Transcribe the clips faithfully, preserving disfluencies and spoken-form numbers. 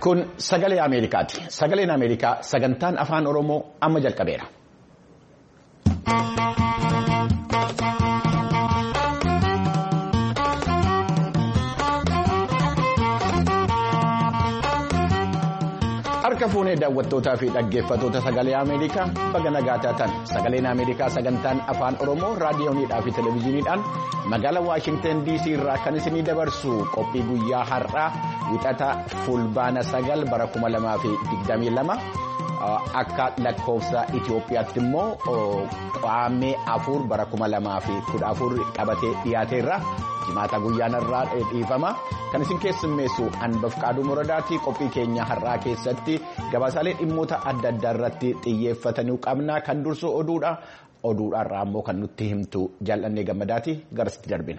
Kun sagalee Ameerikaati. Sagaleen Ameerikaa sagantaan afaan Oromoo amma jalqabeera. Harka fuunee daawwattootaa fi dhaggeeffattoota sagalee Ameerikaa baga nagaa taatan sagaleen Ameerikaa sagantaan afaan Oromoo raadiyooniidhaa fi televezyiiniidhaan magaalaa Waashingtan D C irraa kan isinii dabarsu qophii guyyaa har'aa wixata fulbaana sagal bara kuma lamaa fi digdamii lama akka lakkoofsa Itoophiyaatti immoo qaamee afur bara kuma lamaa fi kudha afur qabatee dhiyaateerra. Jimaata guyyaan irraa dhiifama kan isin keessummeessu Anbafqaaduu Moradaati. Qophii keenya har'aa keessatti gabaasaalee dhimmoota adda addaa irratti xiyyeeffatanii qabna. Kan dursu oduudha. Oduudhaarraa immoo kan nutti himtu Jaallannee Gammadaati. Garasitti darbina.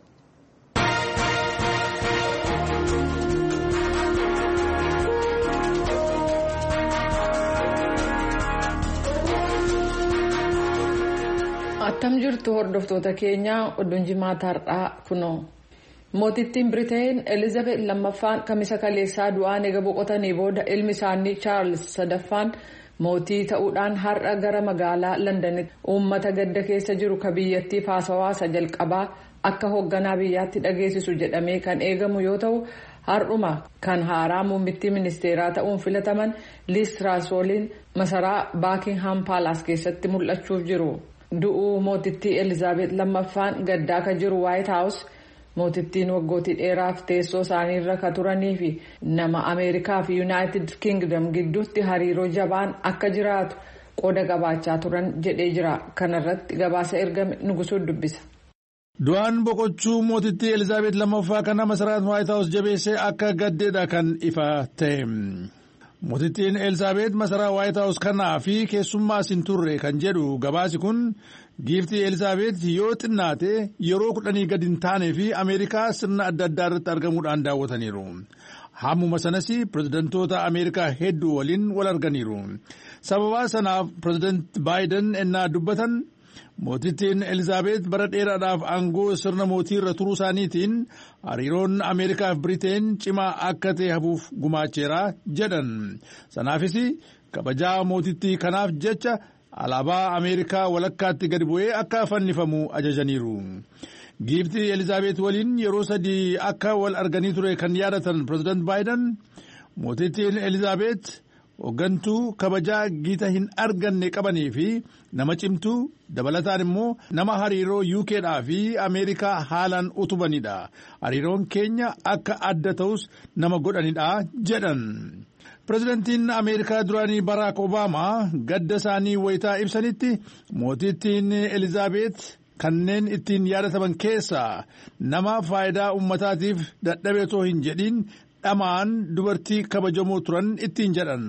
Attam jirtu hordoftoota keenya oduun jimaata har'aa kunoo. Mootittiin Biriteen Elizabeth lammaffaan kamisa kaleessaa du'aan eega boqotanii booda ilmi isaanii Charles sadaffaan mootii ta'uudhaan har'a gara magaalaa Londanitti uummata gadda keessa jiru ka biyyattiif haasawaa jalqabaa akka hoogganaa biyyaatti dhageessisu jedhamee kan eegamu yoo ta'u har'uma kan haaraa muummittii ministeeraa ta'uun filataman Liz Truss waliin masaraa Buckingham Palace keessatti mul'achuuf jiru. Du'uu mootittii Elizabeth lammaffaan gaddaa ka jiru White House mootittiin waggootii dheeraaf teessoo isaaniirra ka turanii fi nama Ameerikaa fi United Kingdom gidduutti hariiroo jabaan akka jiraatu qooda qabaachaa turan jedhee jira. Kanarratti gabaasa ergame Nugusuu dubbisa. Du'aan boqochuu mootittii Elizabeth lammaffaa kana masaraan White House jabeessee akka gaddeedha kan ifa ta'e. Mootittiin Elizabeth masaraa White House kanaa fi keessummaa sin turre kan jedhu gabaasi kun giiftii Elizabeth yoo xinnaate yeroo kudhanii gadi hin taanee fi Ameerikaa sirna adda addaa irratti argamuudhaan daawwataniiru. Hammuma sanas pirezidantoota Ameerikaa hedduu waliin wal arganiiru. Sababa sanaaf pirezidaant Baayiden ennaa dubbatan mootittiin Elizabeth bara dheeraadhaaf aangoo sirna mootii irra turuu isaaniitiin hariiroon Ameerikaa fi Biriteen cimaa akka ta'e hafuuf gumaacheera jedhan. Sanaafis kabajaa mootittii kanaaf jecha alaabaa Ameerikaa walakkaatti gadi bu'ee akka fannifamu ajajaniiru. Giiftii Elizabeth waliin yeroo sadii akka wal arganii ture kan yaadatan pirezidaant Baayiden mootittiin Elizabeth hooggantuu kabajaa gita hin arganne qabanii fi nama cimtuu dabalataan immoo nama hariiroo U K'dhaa fi Ameerikaa haalaan utubanidha. Hariiroon keenya akka adda ta'us nama godhanidha jedhan. Pirezidantiin Ameerikaa duraanii Barack Obama gadda isaanii wayitaa ibsanitti mootittiin Elizabeth kanneen ittiin yaadataman keessaa nama faayidaa ummataatiif dadhabee otoo hin jedhin dhamaan dubartii kabajamoo turan ittiin jedhan.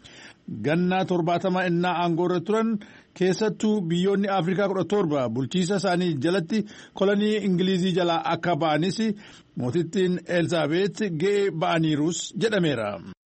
Gannaa torbaatama innaa aangoo irra turan keessattuu biyyoonni Afrikaa kudha torba bulchiisa isaanii jalatti kolonii Ingilizii jalaa akka ba'anis mootittiin Elizabeth ga'ee ba'aniirus jedhameera.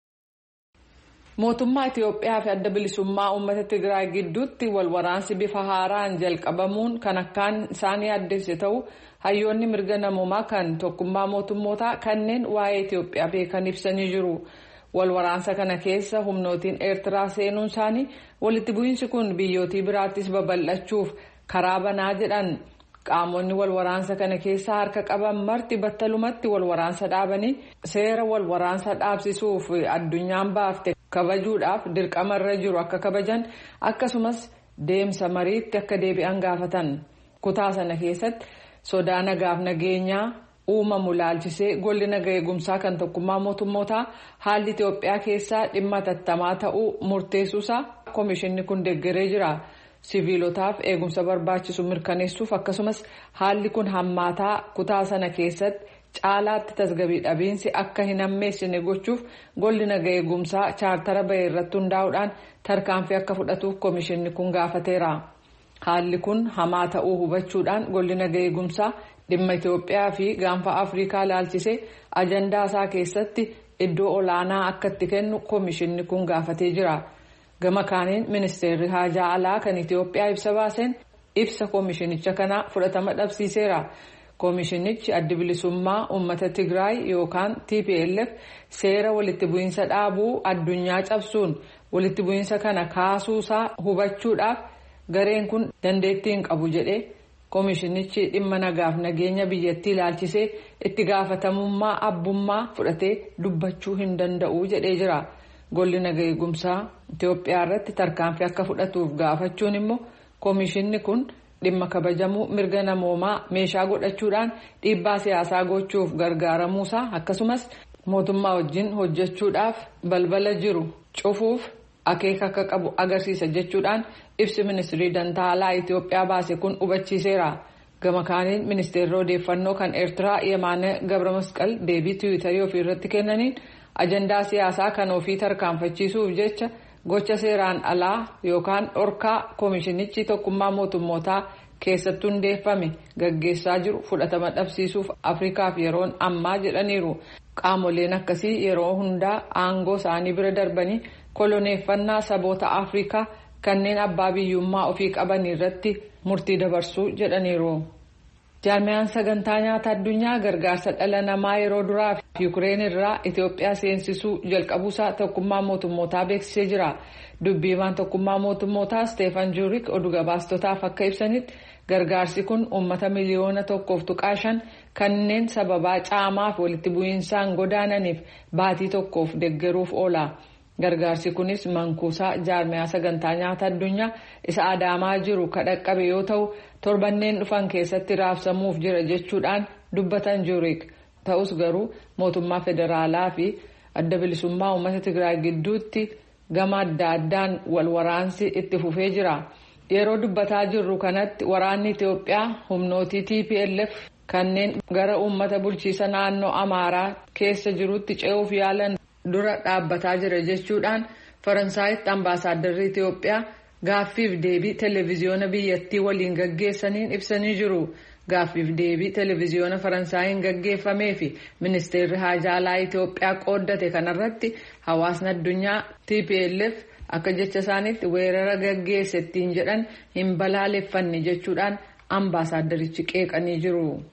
Mootummaa Itoophiyaa fi adda bilisummaa uummata Tigraay gidduutti wal waraansi bifa haaraan jalqabamuun kan akkaan isaan yaaddeesse ta'u hayyoonni mirga namoomaa kan tokkummaa mootummootaa kanneen waa'ee Itoophiyaa beekan ibsanii jiru. Wal waraansa kana keessa humnootiin Eertiraa seenuun isaanii walitti bu'iinsi kun biyyootii biraattis babal'achuuf karaa banaa jedhan. Qaamonni wal waraansa kana keessa harka qaban marti battalumatti wal waraansa dhaabanii seera wal waraansa dhaabsisuuf addunyaan baafte kabajuudhaaf dirqama irra jiru akka kabajan akkasumas deemsa mariitti akka deebi'an gaafatan. Kutaa sana keessatti sodaa nagaaf nageenyaa uumamu laalchisee golli naga eegumsaa kan tokkummaa mootummootaa haalli Itoophiyaa keessaa dhimma tattamaa ta'uu murteessuusaa komishinni kun deeggaree jira. Siviilotaaf eegumsa barbaachisu mirkaneessuuf akkasumas haalli kun hammaataa kutaa sana keessatti caalaatti tasgabbii dhabiinsi akka hin hammeessine gochuuf golli naga eegumsaa chaartara bahee irratti hundaa'uudhaan tarkaanfii akka fudhatuuf komishinni kun gaafateera. Haalli kun hamaa ta'uu hubachuudhaan golli naga eegumsaa dhimma Itoophiyaa fi gaanfa Afrikaa laalchisee ajandaa isaa keessatti iddoo olaanaa akka itti kennu komishinni kun gaafatee jira. Gama kaaniin ministeerri haajaa alaa kan Itoophiyaa ibsa baaseen ibsa komishinicha kanaa fudhatama dhabsiiseera. Koomishinichi adda bilisummaa uummata Tigraay yookaan T P L F seera walitti bu'iinsa dhaabuu addunyaa cabsuun walitti bu'iinsa kana kaasuusaa hubachuudhaaf gareen kun dandeettii hin qabu jedhee koomishinichi dhimma nagaaf nageenya biyyattii ilaalchisee itti gaafatamummaa abbummaa fudhatee dubbachuu hin danda'u jedhee jira. Golli nagaa eegumsaa Itoophiyaa irratti tarkaanfii akka fudhatuuf gaafachuun immoo koomishinni kun dhimma kabajamuu mirga namoomaa meeshaa godhachuudhaan dhiibbaa siyaasaa gochuuf gargaaramuusaa akkasumas mootummaa wajjin hojjechuudhaaf balbala jiru cufuuf akeeka akka qabu agarsiisa jechuudhaan ibsi ministirii dantaa alaa Itoophiyaa baase kun hubachiiseera. Gama kaaniin ministeerri odeeffannoo kan Eertiraa Yemaane Gabramasqal deebii tiwiitarii ofii irratti kennaniin ajandaa siyaasaa kan ofii tarkaanfachiisuuf jecha gocha seeraan alaa yookaan dhorkaa koomishinichi tokkummaa mootummootaa keessatti hundeeffame gaggeessaa jiru fudhatama dhabsiisuuf Afrikaaf yeroon ammaa jedhaniiru. Qaamoleen akkasii yeroo hundaa aangoo isaanii bira darbanii koloneeffannaa saboota Afrikaa kanneen abbaa biyyummaa ofii qaban irratti murtii dabarsuu jedhaniiru. Jaarmiyaan sagantaa nyaata addunyaa gargaarsa dhala namaa yeroo duraa fi Yuukireen irraa Itoophiyaa seensisuu jalqabuusaa tokkummaa mootummootaa beeksisee jira. Dubbiimaan tokkummaa mootummootaa Steefan Juurik oduu gabaastotaaf akka ibsanitti gargaarsi kun uummata miliyoona tokkoof tuqaa shan kanneen sababaa caamaaf walitti bu'iinsaan godaananiif baatii tokkoof deeggaruuf oola. Gargaarsi kunis mankuusaa jaarmiyaa sagantaa nyaata addunyaa isa adaamaa jiru kadhaqqabe yoo ta'u torbanneen dhufan keessatti raabsamuuf jira jechuudhaan dubbatan Juurik. Ta'us garuu mootummaa federaalaa fi adda bilisummaa uummata Tigraay gidduutti gama adda addaan wal waraansi itti fufee jira. Yeroo dubbataa jirru kanatti waraanni Itoophiyaa humnootii T P L F kanneen gara uummata bulchiisa naannoo Amaaraa keessa jirutti ce'uuf yaalan dura dhaabbataa jira jechuudhaan Faransaayitti ambaasaaddarri Itoophiyaa gaaffiif deebii televiziyoona biyyattii waliin gaggeessaniin ibsanii jiru. Gaaffiif deebii televiziyoona Faransaayiin gaggeeffamee fi ministeerri haajaa alaa Itoophiyaa qooddate kanarratti hawaasni addunyaa T P L F akka jecha isaaniitti weerara gaggeesse ittiin jedhan hin balaaleffanne jechuudhaan ambaasaddarichi qeeqanii jiru.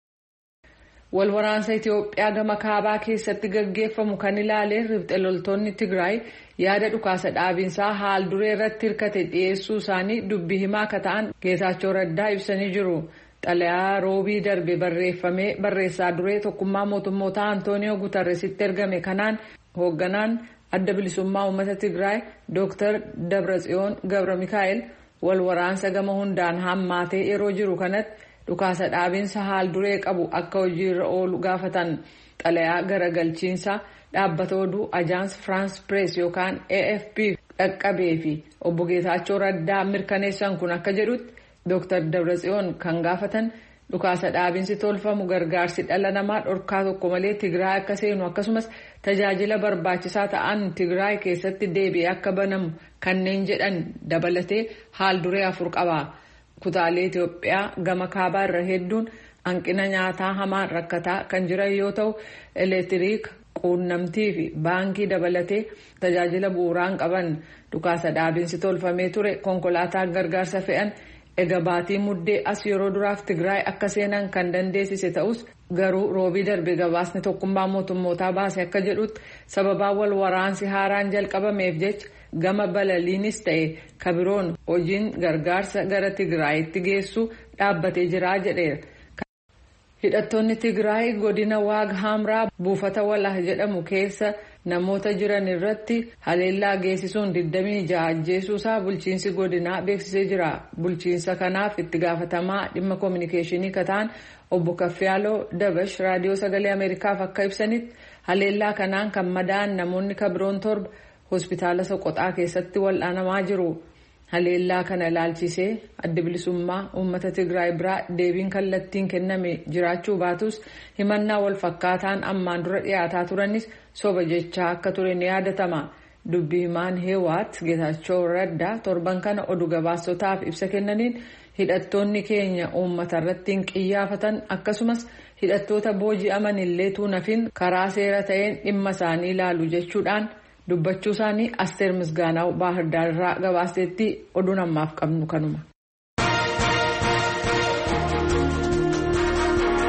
Walwaraansa Itoophiyaa gama kaabaa keessatti gaggeeffamu kan ilaaleen ribxe loltoonni Tigraay yaada dhukaasa dhaabinsaa haal duree irratti hirkate dhiyeessuu isaanii dubbii himaa akka ta'an Geetaachoo Raddaa ibsanii jiru. Xalayaa roobii darbe barreeffamee barreessaa duree tokkummaa mootummootaa Antooniyoo Gutarresitti ergame kanaan hoogganaan adda bilisummaa uummata Tigraay Dooktar Dabratsiyoon Gabra Mikaa'el walwaraansa gama hundaan hammaatee yeroo jiru kanatti dhukaasa dhaabinsa haal duree qabu akka hojiirra oolu gaafatan. Xalayaa garagalchiinsa dhaabbata oduu Ajaans France Press yookaan A F P dhaqqabee fi obbo Geetaachoo Raddaa mirkaneessan kun akka jedhutti Dooktar Dabratsiyoon kan gaafatan dhukaasa dhaabinsi tolfamu gargaarsi dhala namaa dhorkaa tokko malee Tigraay akka seenu akkasumas tajaajila barbaachisaa ta'an Tigraay keessatti deebi'ee akka banamu kanneen jedhan dabalatee haal duree afur qaba. Kutaalee Itoophiyaa gama kaabaa irra hedduun hanqina nyaataa hamaan rakkataa kan jiran yoo ta'u elektiriika quunnamtii fi baankii dabalatee tajaajila bu'uuraan qaban. Dhukaasa dhaabinsi tolfamee ture konkolaataa gargaarsa fe'an egaa baatii muddee as yeroo duraaf Tigraay akka seenan kan dandeessise ta'us garuu roobii darbe gabaasni tokkummaa mootummootaa baase akka jedhutti sababaa wal waraansi haaraan jalqabameef jecha gama balaliinis ta'e kabiroon hojiin gargaarsa gara Tigraayitti geessu dhaabbatee jira jedheera. Hidhattoonni Tigraay godina Waag Hamraa buufata Walah jedhamu keessa namoota jiran irratti haleellaa geessisuun digdamii ja'a ajjeesuusaa bulchiinsi godinaa beeksisee jira. Bulchiinsa kanaaf itti gaafatamaa dhimma koominikeeshinii kataan obbo Kaffiyaaloo Dabash raadiyoo sagalee Ameerikaaf akka ibsanitti haleellaa kanaan kan madaa'an namoonni kabiroon torba hospitaala Soqoxaa keessatti wal'aanamaa jiru. Haleellaa kana ilaalchisee adda bilisummaa uummata Tigraay biraa deebiin kallattiin kenname jiraachuu baatus himannaa wal fakkaataan ammaan dura dhiyaataa turanis soba jechaa akka ture ni yaadatama. Dubbii himaan Heewaat Geetaachoo Raddaa torban kana oduu gabaasotaaf ibsa kennaniin hidhattoonni keenya uummata irratti hin qiyyaafatan akkasumas hidhattoota booji'aman illee tuunafin karaa seera ta'een dhimma isaanii ilaalu jechuudhaan dubbachuu isaanii Asteer Misgaanaw Baahirdaar irraa gabaasetti oduun ammaaf qabnu kanuma.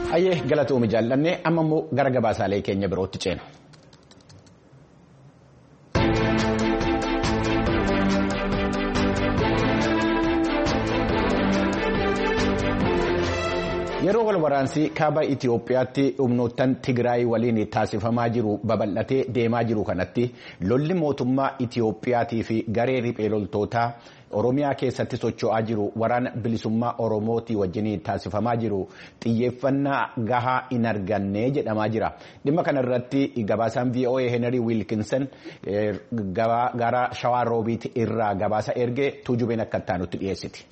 Ayyee galatoomii jaallannee amma immoo gara gabaasaalee keenya birootti ceena. Yeroo wal waraansi kaaba Itiyoophiyaatti humnoottan Tigraay waliin taasifamaa jiru babal'atee deemaa jiru kanatti lolli mootummaa Itiyoophiyaatii fi garee riphee loltootaa Oromiyaa keessatti socho'aa jiru waraana bilisummaa Oromootii wajjin taasifamaa jiru xiyyeeffannaa gahaa hin arganne jedhamaa jira. Dhimma kana irratti gabaasaan V O A Henry Wilkinson gara Shawaa Roobiit irraa gabaasa ergee tuujubeen akka taanutti dhiyeessiti.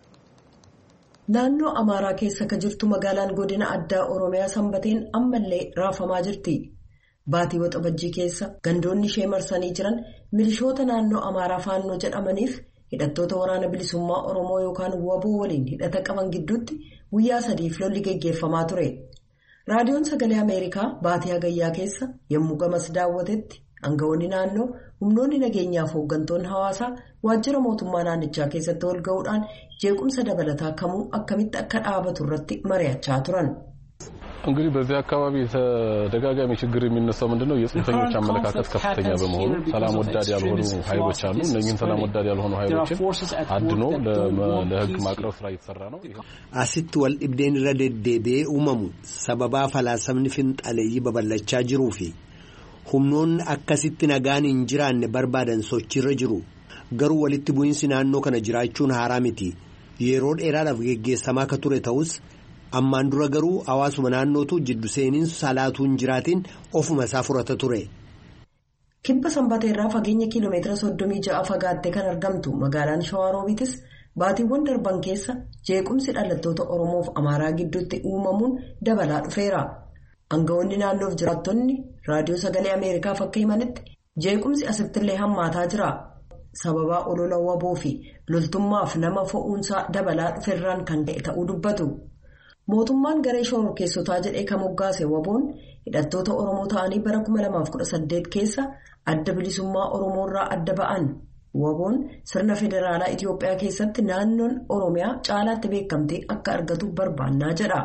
Naannoo Amaaraa keessa ka jirtu magaalaan godina addaa Oromiyaa Sanbateen ammallee raafamaa jirti. Baatii waxabajjii keessa gandoonni ishee marsanii jiran milishoota naannoo Amaaraa faannoo jedhamaniif hidhattoota waraana bilisummaa Oromoo yookaan waboo waliin hidhata qaban gidduutti guyyaa sadiif lolli geggeeffamaa ture. Raadiyoon Sagalee Ameerikaa baatii hagayyaa keessa yommuu gamas daawwatetti aangawoonni naannoo humnoonni nageenyaaf hooggantoonni hawaasaa waajjira mootummaa naannichaa keessatti wal ga'uudhaan jeequmsa dabalataa kamuu akkamitti akka dhaabatu irratti mari'achaa turan. እንግዲህ በዚህ አካባቢ ተደጋጋሚ ችግር የሚነሳው ምንድነው የጽንፈኞች አመለካከት ከፍተኛ በመሆኑ ሰላም ወዳድ ያልሆኑ ኃይሎች አሉ። እነኚህን ሰላም ወዳድ ያልሆኑ ኃይሎችን አድኖ ለህግ ማቅረብ ስራ እየተሰራ ነው። አሲት ወል ኢብዴን ረደደቤ ኡመሙ ሰበባ ፈላሰምኒ ፍንጣለይ በበለቻ ጅሩፊ ሁምኖን አከሲት ነጋን እንጅራን በርባደን ሶችረ ጅሩ ገሩ ወልት ቡይንሲ ናኖ ከነ ጅራቹን ሃራሚቲ የሮድ ኤራዳፍ ገገሰማ ከቱሬ ተውስ ammaan dura garuu hawaasuma naannootu jiddu seeninsu salaatuun jiraatiin ofuma isaa furata ture. Kibba Sanbatee irraa fageenya kiiloomeetira soddomii ja'a fagaattee kan argamtu magaalaan Shawaa Roobiitis baatiiwwan darban keessa jeequmsi dhalattoota Oromoof Amaaraa gidduutti uumamuun dabalaa dhufeera. Aangawoonni naannoof jiraattonni raadiyoo Sagalee Ameerikaaf akka himanitti jeequmsi asittillee hammaataa jira. Sababaa olola waboo fi loltummaaf nama fo'uunsaa dabalaa dhuferraan kan ta'e ta'uu dubbatu. Mootummaan garee shororkeessotaa jedhee kan moggaase waboon hidhattoota Oromoo ta'anii bara kuma lamaaf kudha saddeet keessa adda bilisummaa Oromoo irraa adda ba'an. Waboon sirna federaalaa Itiyoophiyaa keessatti naannoon Oromiyaa caalaatti beekamtee akka argatu barbaannaa jedha.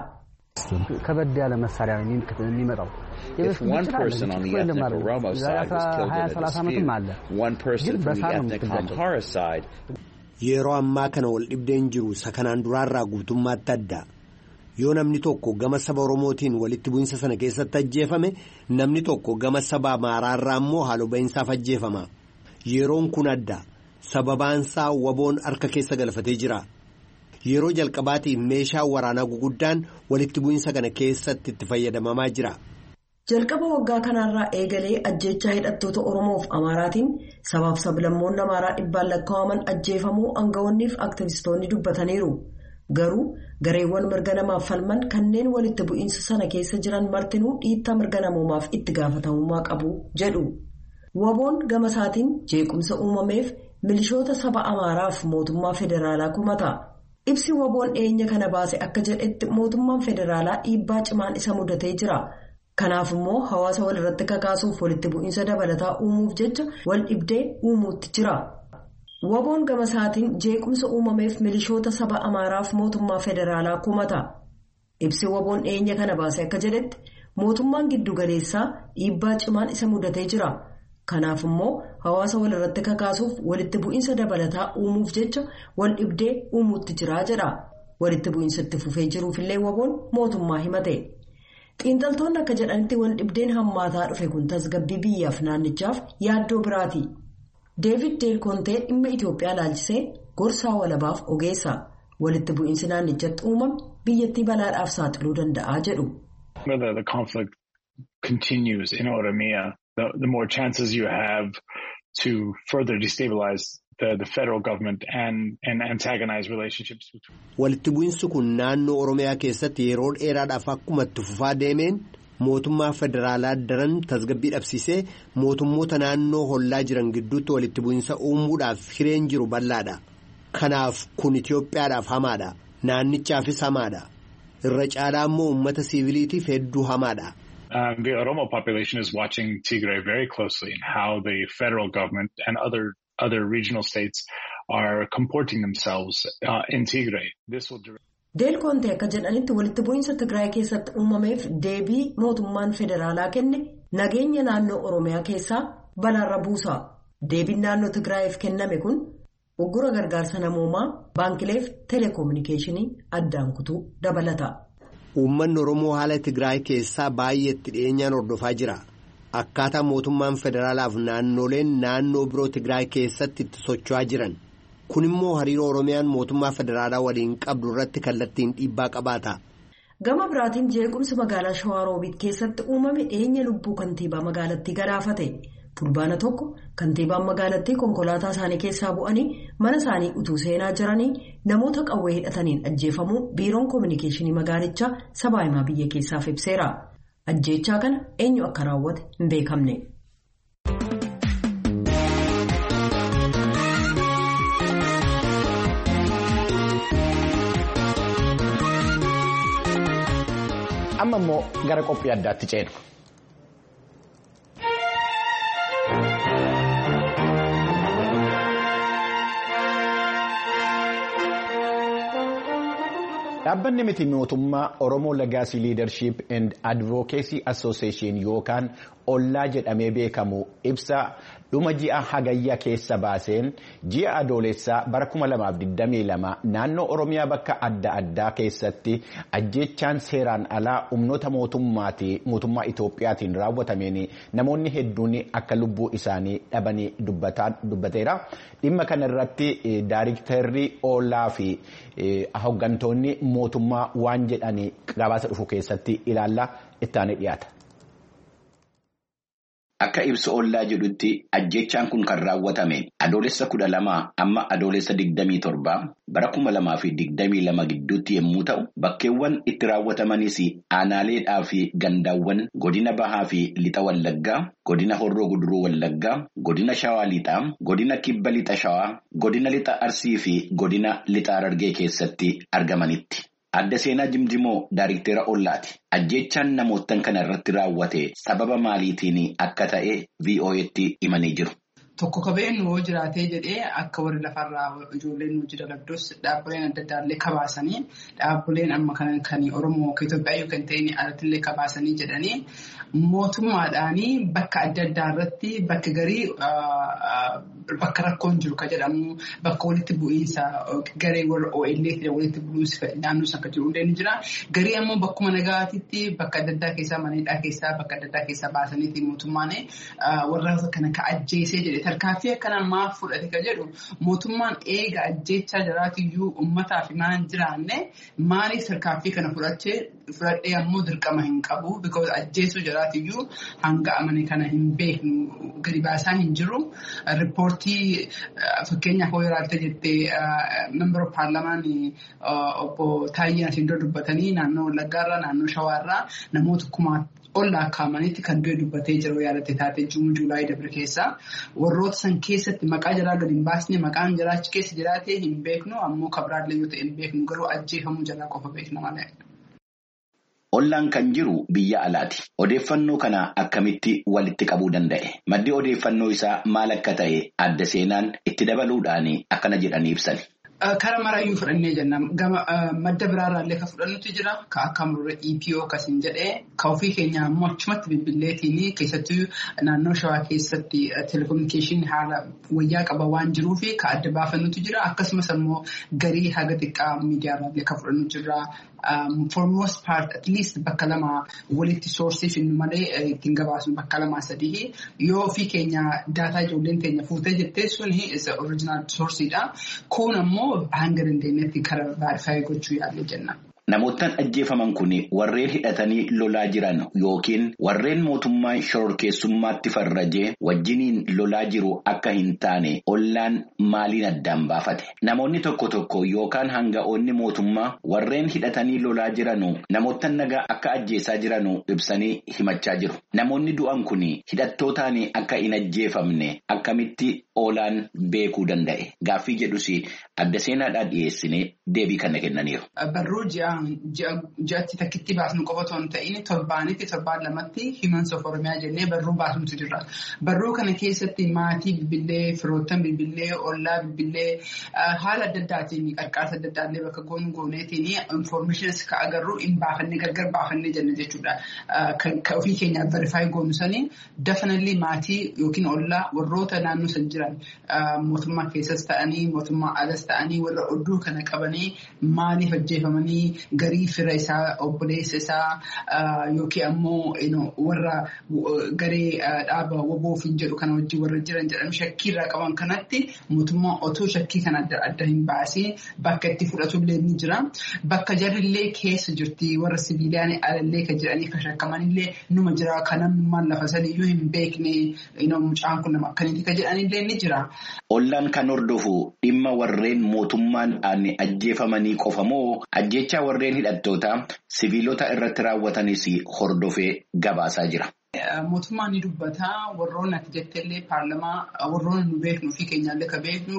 ከበድ ያለ መሳሪያ ነው የሚመጣው If one person on the ethnic Oromo side was killed in a dispute, one person from the ethnic Amhara side. Yeroo ammaa kana wal dhibdeen jiru sakanaan duraarraa guutummaatti adda. Yoo namni tokko gama saba Oromootiin walitti bu'insa sana keessatti ajjeefame namni tokko gama saba Amaaraarraa immoo haaloo bahinsaaf ajjeefama. Yeroon kun adda. Sababaansaa waboon harka keessa galfatee jira. Yeroo jalqabaatiif meeshaa waraanaa guguddaan walitti bu'insa kana keessatti itti fayyadamamaa jira. Jalqaba waggaa kanarraa eegalee ajjeechaa hidhattoota Oromoof Amaaraatiin sabaaf sablammoonni Amaaraa dhibbaan lakkaa'aman ajjeefamuu aangawoonniif aktivistoonni dubbataniiru. Garuu gareewwan mirga namaaf falman kanneen walitti bu'iinsa sana keessa jiran martinuu dhiittaa mirga namoomaaf itti gaafatamummaa qabu jedhu. Waboon gama isaatiin jeequmsa uumameef milishoota saba Amaaraaf mootummaa federaalaa kumata. Ibsi waboon dhiyeenya kana baase akka jedhetti mootummaan federaalaa dhiibbaa cimaan isa mudatee jira. Kanaaf immoo hawaasa walirratti kakaasuuf walitti bu'iinsa dabalataa uumuuf jecha wal dhibdee uumuutti jira. Waboon gama isaatiin jeequmsa uumameef milishoota saba Amaaraaf mootummaa federaalaa kumata. Ibsi waboon dhiyeenya kana baase akka jedhetti mootummaan giddugaleessaa dhiibbaa cimaan isa mudatee jira. Kanaaf immoo hawaasa walirratti kakaasuuf walitti bu'iinsa dabalataa uumuuf jecha wal dhibdee uumuutti jira jedha. Walitti bu'iinsa itti fufee jiruufillee waboon mootummaa himate. Xiinxaltoonni akka jedhanitti wal dhibdeen hammaataa dhufe kun tasgabbii biyyaaf naannichaaf yaaddoo biraati. Deevid Deelkontee dhimma Itiyoophiyaa ilaalchisee gorsaa walabaaf ogeessa. Walitti bu'iinsi naannichatti uumame biyyattii balaadhaaf saaxiluu danda'a jedhu. The conflict continues in Oromia, the, the more chances you have to further destabilize the, the federal government and, and antagonize relationships. Walitti bu'iinsi kun naannoo Oromiyaa keessatti yeroo dheeraadhaaf akkuma itti fufaa deemeen mootummaa federaalaa daran tasgabbii dhabsiisee mootummoota naannoo hollaa jiran gidduutti walitti bu'iinsa uumuudhaaf hireen jiru bal'aadha. Kanaaf kun Itiyoophiyaadhaaf hamaadha. Naannichaafis hamaadha. Irra caalaa immoo uummata siviiliitiif hedduu hamaadha. Um, the Oromo population is watching Tigray very closely and how the federal government and other other regional states are comporting themselves uh, in Tigray. This will direct Deel Kontee akka jedhanitti walitti bu'iinsa Tigraay keessatti uumameef deebii mootummaan federaalaa kenne nageenya naannoo Oromiyaa keessaa balaarra buusa. Deebiin naannoo Tigraayiif kenname kun uggura gargaarsa namoomaa baankileef teleekoominikeeshinii addaan kutuu dabalata. Uummanni Oromoo haala Tigraay keessaa baay'eetti dhiyeenyaan hordofaa jira. Akkaataa mootummaan federaalaaf naannoleen naannoo biroo Tigraay keessatti itti socho'aa jiran. Kun immoo hariiroo Oromiyaan mootummaa federaalaa waliin qabdu irratti kallattiin dhiibbaa qabaata. Gama biraatiin jeequmsi magaalaa Shawaaroobiit keessatti uumame dhiyeenya lubbuu kantiibaa magaalattii galaafate. Fulbaana tokko kantiibaan magaalattii konkolaataa isaanii keessaa bu'anii mana isaanii utuu seenaa jiranii namoota qawwee hidhataniin ajjeefamuu biiroon koominikeeshinii magaalichaa sabaa himaa biyya keessaaf ibseera. Ajjeechaa kana eenyu akka raawwate hin beekamne. Amma immoo gara qophii addaatti ceenu. Dhaabbanni miti mootummaa Oromoo Legacy Leadership and Advocacy Association yookaan ollaa jedhamee beekamu ibsa dhuma ji'a hagayya keessa baaseen ji'a adoolessaa bara kuma lamaaf digdamii lama naannoo Oromiyaa bakka adda addaa keessatti ajjeechaan seeraan alaa humnoota mootummaa Itoophiyaatiin raawwatameen namoonni hedduun akka lubbuu isaanii dhabanii dubbateera. Dhimma kana irratti daayiriktarri ollaa fi hooggantoonni mootummaa waan jedhanii gabaasa dhufu keessatti ilaalla ittaanee dhiyaata. Akka ibsa ollaa jedhutti ajjeechaan kun kan raawwatame adoolessa kudha lama amma adoolessa digdamii torba bara kuma lamaa fi digdamii lama gidduutti yommuu ta'u bakkeewwan itti raawwatamanis aanaaleedhaa fi gandaawwan godina bahaa fi lixa wallaggaa, godina horroo guduruu wallaggaa, godina shawaa lixaa, godina kibba lixa shawaa, godina lixa arsii fi godina lixa harargee keessatti argamanitti. Adda seenaa Jimjimoo Daariktera Ollaati. Ajjeechaan namootan kana irratti raawwate sababa maaliitiin akka ta'e V O A'tti himanii jiru. Tokko qabeen nuu jiraatee jedhee akka warri lafarraa ijoolleen nuu jira labdos dhaabbileen adda addaallee kabaasanii dhaabbileen amma kan kan Oromoo Itoophiyaa yookaan ta'in alattillee kabaasanii jedhanii mootummaadhaanii bakka adda addaa irratti bakka garii bakka rakkoon jiru ka jedhamu bakka walitti bu'iinsa garee warra O L A walitti bu'iinsa naannoo sana jiru hundee ni jira. Garii ammoo bakkuma nagaatitti bakka adda addaa keessaa maneedhaa keessaa bakka adda addaa keessaa baasaniiti mootummaan warra kana ka ajjeesee jedhe. Tarkaanfii akkanaa maaf fudhate ka jedhu mootummaan eega ajjeechaa jiraatiyyuu uummataaf maan jiraanne maaliif tarkaanfii kana fudhachee fudhadhee ammoo dirqama hin qabu because ajjeesuu jiraatiyyuu hanga amane kana hin beeknu gadi baasaa hin jiru. Riippoortii fakkeenyaaf hoo ilaalte jettee member paarlaamaan obbo Taayyee Asindoo dubbatanii naannoo Wallaggaarraa naannoo Shawaarraa namoota kumaa ollaa kaa'amanitti kan du'e dubbatee jiru yaadate taatee juun juulaayii dabre keessaa warroota san keessatti maqaa jiraa gadi hin baasne maqaan jiraachi keessa jiraatee hin beeknu ammoo kabraallee yoo ta'e hin beeknu garuu ajjeefamuu jalaa qofa beekna malee. Ollaan kan jiru biyya alaati. Odeeffannoo kana akkamitti walitti qabuu danda'e? Maddi odeeffannoo isaa maal akka ta'e adda seenaan itti dabaluudhaan akkana jedhanii ibsan. Kara marayyuu fudhannee jenna. Gama madda biraarraallee kan fudhannutu jira. Ka akka murre E P O akkasiin jedhee ka ofii keenya ammoo achumatti bilbilleetiin keessattuu naannoo Shawaa keessatti telekominikeeshinii haala wayyaa qaba waan jiruuf ka adda baafannutu jira. Akkasumas ammoo garii haga xiqqaa miidiyaarraallee kan fudhannu jira. For most part at least bakka lama walitti soorsii finnu malee ittiin gabaasnu bakka lama sadii yoo ofii keenya daataa ijoolleen keenya fuutee jettee suni is original sourceedha. Kun ammoo hanga dandeenyetti karaa verify gochuu yaalle jenna. Namoottan ajjeefaman kun warreen hidhatanii lolaa jiran yookiin warreen mootummaa shororkeessummaatti farrajee wajjiniin lolaa jiru akka hin taane ollaan maaliin addaan baafate. Namoonni tokko tokko yookaan hanga'oonni mootummaa warreen hidhatanii lolaa jiranu namoottan nagaa akka ajjeesaa jiranu ibsanii himachaa jiru. Namoonni du'an kun hidhattootaan akka hin ajjeefamne akkamitti ollaan beekuu danda'e? Gaaffii jedhus adda seenaadhaan dhiyeessinee deebii kana kennaniiru. Barruu ji'a ji'atti takkitti baasnu qofa otoo hin ta'in torbaanitti torbaan lamatti Humans of Oromiyaa jennee barruu baasnutu jira. Barruu kana keessatti maatii bilbilee, firoottan bilbilee, ollaa bilbilee haala adda addaatiin qarqaarsa adda addaallee bakka goonu gooneetiin informations ka agarru hin baafannee gargar baafannee jenna jechuudha. Kan ofii keenyaaf verify goonu sanii definitely maatii yookiin ollaa warroota naannoo san jiran mootummaa keessas ta'anii mootummaa alas ta'anii warra odduu kana qabanii maaliif ajjeefamanii garii fira isaa obboleessa isaa yookiin ammoo warra garee dhaaba waboo fi jedhu kana wajjin warra jiran jedhan shakkii irraa qaban kanatti mootummaa otoo shakkii kana adda adda hin baasee bakka itti fudhatullee ni jira. Bakka jarrillee keessa jirti warra sibiilaan alallee kan jedhanii kan shakkamanillee numa jira kanammaan lafa saniyyuu hin beekne mucaan kun nama akkaniiti kan jedhanillee ni jira. Ollaan kan hordofu dhimma warreen mootummaan ajjeefamanii qofa moo ajjechaa warreen hidhattoota sibiilota irratti raawwatanis hordofee gabaasaa jira. Mootummaan ni dubbata warroonni ati jetteellee paarlamaa warroonni nu beeknu fi keenyaallee ka beeknu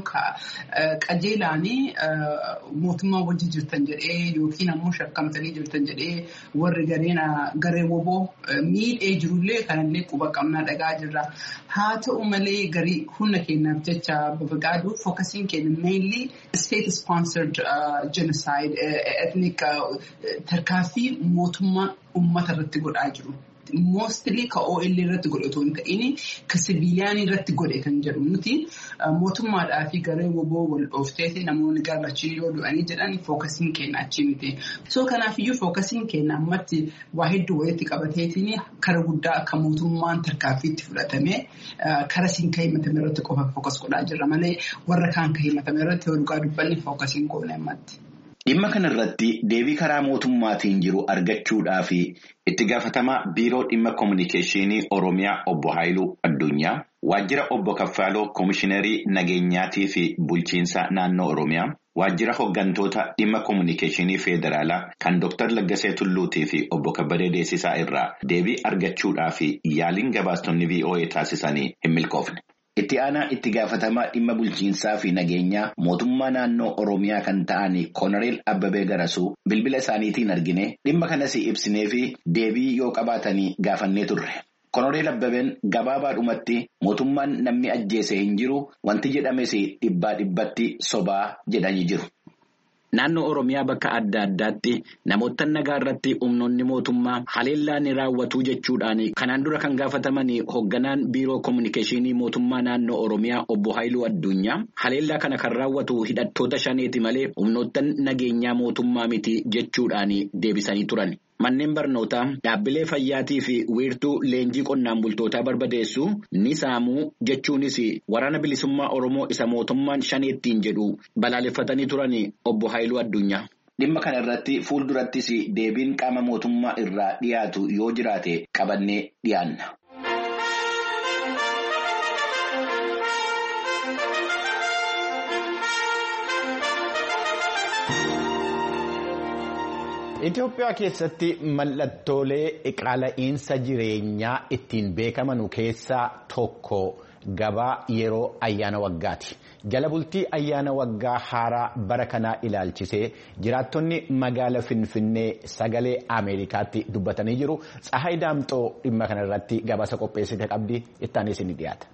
qajeelaanii mootummaa wajji jirtan jedhee yookiin ammoo shakkamtanii jirtan jedhee warri garee woboo miidhee jirullee kanallee quba qabnaa dhagaa jirra. Haa ta'u malee garii humna keenyaaf jecha babagaaduu fookasiin keenya mainly state sponsored genocide ethnic tarkaanfii mootummaa uummata irratti godhaa jiru. Mostly ka O L irratti godhatu hin ta'in ka sibiiliyaan irratti godhe kan jedhu nuti mootummaadhaa fi garee woboo wal dhoofteeti namoonni gaafachii yoo du'anii jedhan fookasiin keenya achi miti. So kanaafiyyuu fookasiin keenya ammatti waa hedduu walitti qabateetiin kara guddaa akka mootummaan tarkaanfiitti fudhatame kara siin ka himatame irratti qofa fookas godhaa jirra malee warra kaan ka himatame irratti yoo dhugaa dubbanni fookasiin goone ammatti. Dhimma kanarratti deebii karaa mootummaatiin jiru argachuudhaaf itti gaafatamaa biiroo dhimma koominikeeshinii Oromiyaa obbo Haayiluu Addunyaa, waajjira obbo Kaffaaloo koomishiinarii nageenyaatii fi bulchiinsa naannoo Oromiyaa, waajjira hooggantoota dhimma koominikeeshinii federaalaa kan Dooktar Laggasee Tulluutii fi obbo Kabbadee Deessisaa irraa deebii argachuudhaaf yaaliin gabaastonni V O A taasisanii hin milkoofne. Itti aanaa itti gaafatamaa dhimma bulchiinsaa fi nageenyaa mootummaa naannoo Oromiyaa kan ta'an Koonareel Abbabee Garasuu bilbila isaaniitiin argine dhimma kanas ibsinee fi deebii yoo qabaatanii gaafannee turre. Koonareel Abbabeen gabaabaadhumatti mootummaan namni ajjeese hin jiru wanti jedhames dhibbaa dhibbatti sobaa jedhanii jiru. Naannoo Oromiyaa bakka adda addaatti namoota nagaa irratti humnoonni mootummaa haleellaa ni raawwatu jechuudhaan kanaan dura kan gaafataman hoogganaan biiroo koominikeeshinii mootummaa naannoo Oromiyaa obbo Haayiluu Addunyaa haleellaa kana kan raawwatu hidhattoota shaneeti malee humnoota nageenyaa mootummaa miti jechuudhaan deebisanii turan. Manneen barnootaa, dhaabbilee fayyaatii fi wiirtuu leenjii qonnaan bultootaa barbadeessu ni saamuu jechuunis waraana bilisummaa Oromoo isa mootummaan shaneettiin jedhu balaaleffatanii turan obbo Haayiluu Addunyaa. Dhimma kana irratti fuuldurattis deebiin qaama mootummaa irraa dhiyaatu yoo jiraate qabannee dhiyaanna. Itoophiyaa keessatti mallattoolee qaala'insa jireenyaa ittiin beekaman keessaa tokko gabaa yeroo ayyaana waggaati. Jala bultii ayyaana waggaa haaraa bara kanaa ilaalchisee jiraattonni magaala Finfinnee sagalee Ameerikaatti dubbatanii jiru. Tsahaay Daamxoo dhimma kana irratti gabaasa qopheessite qabdi ittaanis ni dhiyaata.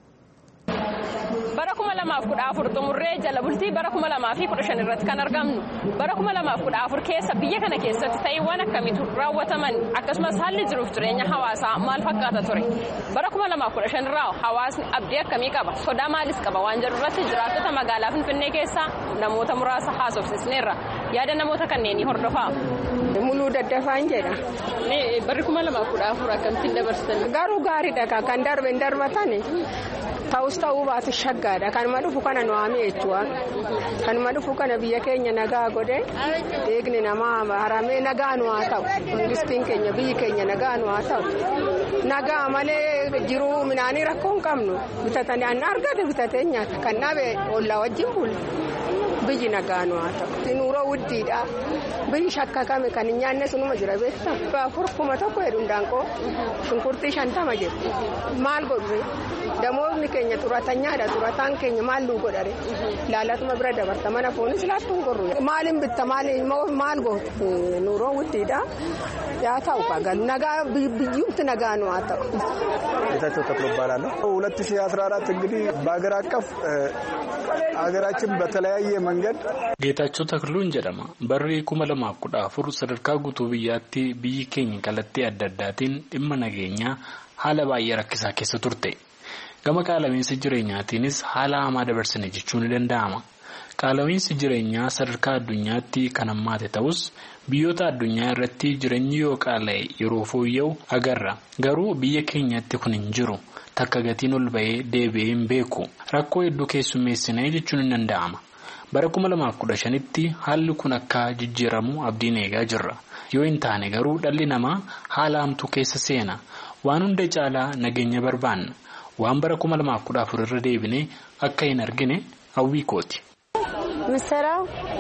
Bara kuma lamaaf kudha afur xumurree jala bultii bara kuma lamaa fi kudha shan irratti kan argamnu. Bara kuma lamaaf kudha afur keessa biyya kana keessatti ta'iiwwan akkamiitu raawwataman akkasumas haalli jiruuf jireenya hawaasaa maal fakkaata ture. Bara kuma lamaaf kudha shan irraa hawaasni abdii akkamii qaba sodaa maalis qaba waan jedhu irratti jiraattota magaalaa Finfinnee keessaa namoota muraasa haasofsisneerra yaada namoota kanneenii hordofaa. Muluu Daddafaan jedha. Barri kuma lamaaf kudha afur akkamitti dabarsitan? Garuu gaariidha kan darbe hin darbatani. Ta'us ta'uu baatu shaggaadha. Kanuma dhufu kana nu haamee jechuudha. Kanuma dhufu kana biyya keenya nagaa godhe eegni namaa haramee nagaa nu haa ta'u. Mangistiin keenya biyyi keenya nagaa nu haa ta'u. Nagaa malee jiruu midhaanii rakkoo hin qabnu. Bitatanii an argate bitatee nyaata. Kan dhabe ollaa wajjin bulu. biyyi nagaan waa ta'u nuuroo wuddiidha biyyi shakkakame kan nyaanne sunuma jira beektaa baafur kuma tokko hedduun daanqoo shunkurtii shantama jiru maal godhu damoonni keenya xuratanyaadha xurataan keenya maal luu godhare laalatuma bira dabarta mana foonis laattuun gorru maaliin bitta maal gootu nuuroo wuddiidha yaa ta'u kaagalu nagaa biyyumti nagaan waa ta'u. ጌታቸው ተክሎ እባላለሁ። ሁለት ሺህ አስራ አራት እንግዲህ በአገር አቀፍ ሀገራችን በተለያየ መንገድ ጌታቸው ተክሉን ጀደማ በሪ kuma lamaaf kudha afur sadarkaa guutuu biyyaatti biyyi keenya kallattii adda addaatiin dhimma nageenyaa haala baay'ee rakkisaa keessa turte. Gama qaala'insa jireenyaatiinis haala hamaa dabarsine jechuun ni danda'ama. Qaala'insi jireenyaa sadarkaa addunyaatti kan hammaate ta'us biyyoota addunyaa irratti jireenyi yoo qaala'e yeroo fooyya'u agarra. Garuu biyya keenyatti kun hin jiru. Takka gatiin ol ba'ee deebi'ee hin beeku. Rakkoo hedduu keessummeessinee jechuun ni danda'ama. Bara kuma lamaaf kudha shanitti haalli kun akka jijjiiramu abdiin eegaa jirra. Yoo hin taane garuu dhalli namaa haala hamtuu keessa seena. Waan hunda caalaa nageenya barbaanna. Waan bara kuma lamaaf kudha afur irra deebinee akka hin argine hawwii kooti. ምሰራው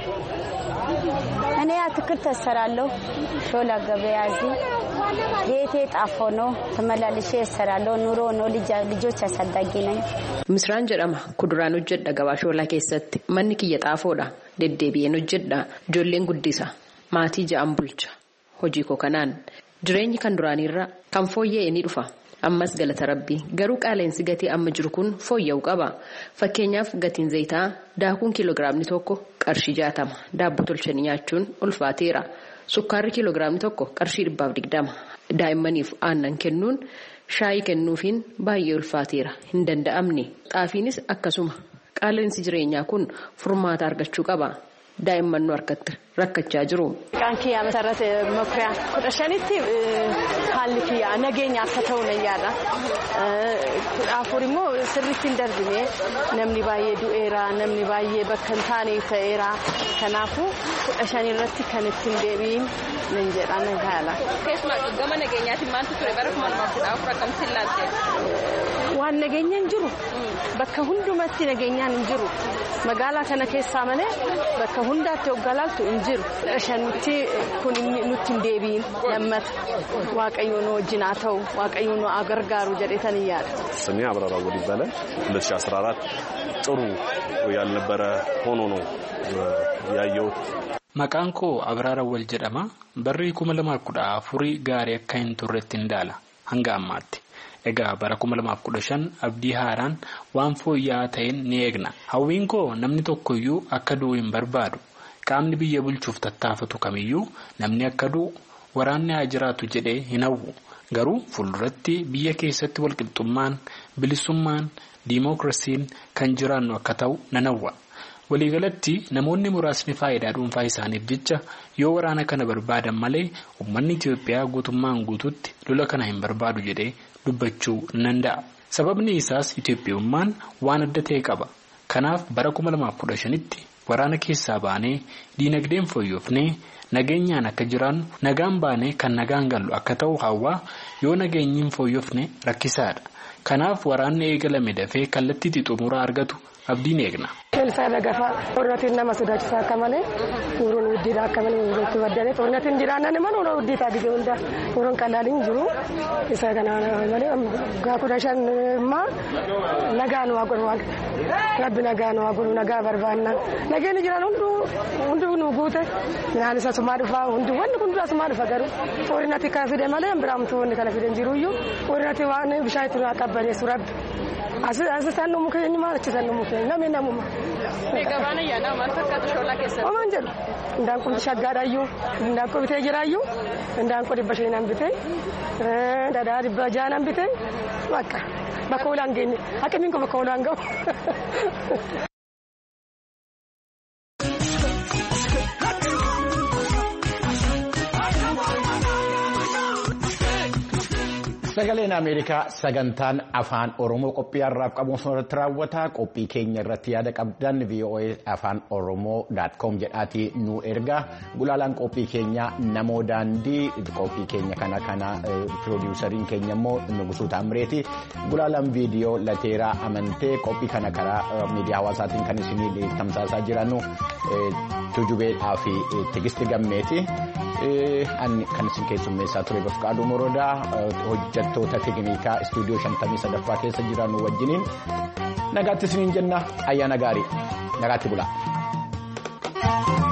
እኔ አትክልት እሰራለሁ ሾላ ገበያ እዚህ ቤቴ ጣፎ ነው ተመላልሼ እሰራለሁ ኑሮ ነው ልጆች አሳዳጊ ነኝ ምስራን ጀዳማ ኩዱራን ወጀዳ ገባ ሾላ keessatti manni kiyya xaafoodha deddeebi'een hojjedha ijoolleen guddisa maatii ja'an bulcha hojii koo kanaan jireenyi kan duraanirra kan fooyya'e ni dhufa ammas galata rabbii garuu qaala'insi gatii amma jiru kun fooyya'u qaba fakkeenyaaf gatiin zayitaa daakuun kiiloogiraamni tokko qarshii jaatama daabboo tolchanii nyaachuun ulfaateera sukkaarri kiiloogiraamni tokko qarshii dhibbaaf digdama daa'immaniif aannan kennuun shaayii kennuufiin baay'ee ulfaateera hin danda'amne xaafiinis akkasuma qaala'insi jireenyaa kun furmaata argachuu qaba daa'imman nu harkatti rakkachaa jiru. Qaankiyaa masarratti mokriyaa kudha shanitti haalli kiyyaa nageenya akka ta'u nan yaada. Afur immoo sirriitti hin darbine namni baay'ee du'eera namni baay'ee bakka hin taane ta'eera kanaafuu kudha shanirratti kan ittiin deebiin nan jedha nan kaala. Keessumaa gama nageenyaatiin maaltu ture bara kuma lamaaf kudha afur akkamitti ilaalte? Waan nageenya hin jiru bakka hundumatti nageenyaan hin jiru magaalaa kana keessaa malee bakka hundaatti hoggalaaltu hin jiru shanitti kun nutti hin deebiin lammata waaqayyo nu wajjin haa ta'u waaqayyo nu gargaaru jedhetan yaada. ስሜ አብራራ ወዲ ይባላል ሁለት ሺህ አስራ አራት ጥሩ ያልነበረ ሆኖ ነው ያየሁት maqaan koo abraara wal jedhama barri kuma lamaaf kudha afurii gaarii akka hin turretti ndaala hanga ammaatti egaa bara kuma lamaaf kudha shan abdii haaraan waan fooyya'aa ta'een ni eegna hawwiin koo namni tokkoyyuu akka du'u hin barbaadu qaamni biyya bulchuuf tattaafatu kamiyyuu namni akka du'u waraanni haa jiraatu jedhee hin hawwu garuu fuulduratti biyya keessatti walqixxummaan bilisummaan diimookiraasiin kan jiraannu akka ta'u nan hawwa waliigalatti namoonni muraasni faayidaa dhuunfaa isaaniif jecha yoo waraana kana barbaadan malee uummanni Itiyoophiyaa guutummaan guututti lola kana hin barbaadu jedhee dubbachuu nan danda'a. Sababni isaas Itiyoophiyummaan waan adda ta'e qaba. Kanaaf bara kuma lamaaf kudha shanitti waraana keessaa baanee diinagdeen fooyyofnee nageenyaan akka jiraannu nagaan baanee kan nagaan gallu akka ta'u hawwaa yoo nageenyiin fooyyofne rakkisaadha. Kanaaf waraanni eegalame dafee kallattii xumuraa argatu abdiin eegna. Elsa Dagafa Ornatiin nama sodaachisaa akka malee nuuroon guddiidha akka malee nuurotti baddane Ornatiin jiraannan nama nuuroon guddiitaa dige hunda nuuroon qalaaliin jiru isa kana malee gaa kudha shan immaa nagaan waa godhu rabbi nagaan waa godhu nagaa barbaanna nageenyi jiraan hundu hundu nu guute minaan isa sumaa dhufa hundu wanni kun dura sumaa dhufa garuu Ornatii kana fide malee biraamtu wanni kana fide jiruyyuu Ornatii waan bishaan itti qabbaleessu rabbi as sannu mukeenyi maal achi sannu mukeenyi namni namuma. Meeqabaan ayyaana maal fakkaatu shoolaa keessatti? Omaan jedhu indaan kun shaggaadhayyuu indaan kun bitee jiraayyuu indaan kun dhibba shaniin bitee dhadhaa dhibba jaanan bitee bakka bakka olaan geenye haqimiin kun bakka olaan gahu. Sagaleen Ameerikaa sagantaan afaan Oromoo qophii har'aaf qabuun irratti raawwata. Qophii keenya irratti yaada qabdan V O A afaan oromoo dot com jedhaatii nu erga. Gulaalaan qophii keenya namoo daandii qophii keenya kana kana piroodiwusariin keenya immoo Nugusuu Taamireeti. Gulaalaan viidiyoo Lateeraa Amantee qophii kana karaa miidiyaa hawaasaatiin kan isinii tamsaasaa jiran Tujubeedhaa fi Tigisti Gammeeti. Kan isin keessummeessaa ture Bafqaaduu Morodaa hojjettoota teeknikaa istuudiyoo shantamii sadaffaa keessa jiran wajjiniin nagaatti isiniin jenna ayyaana gaarii nagaatti bulaa.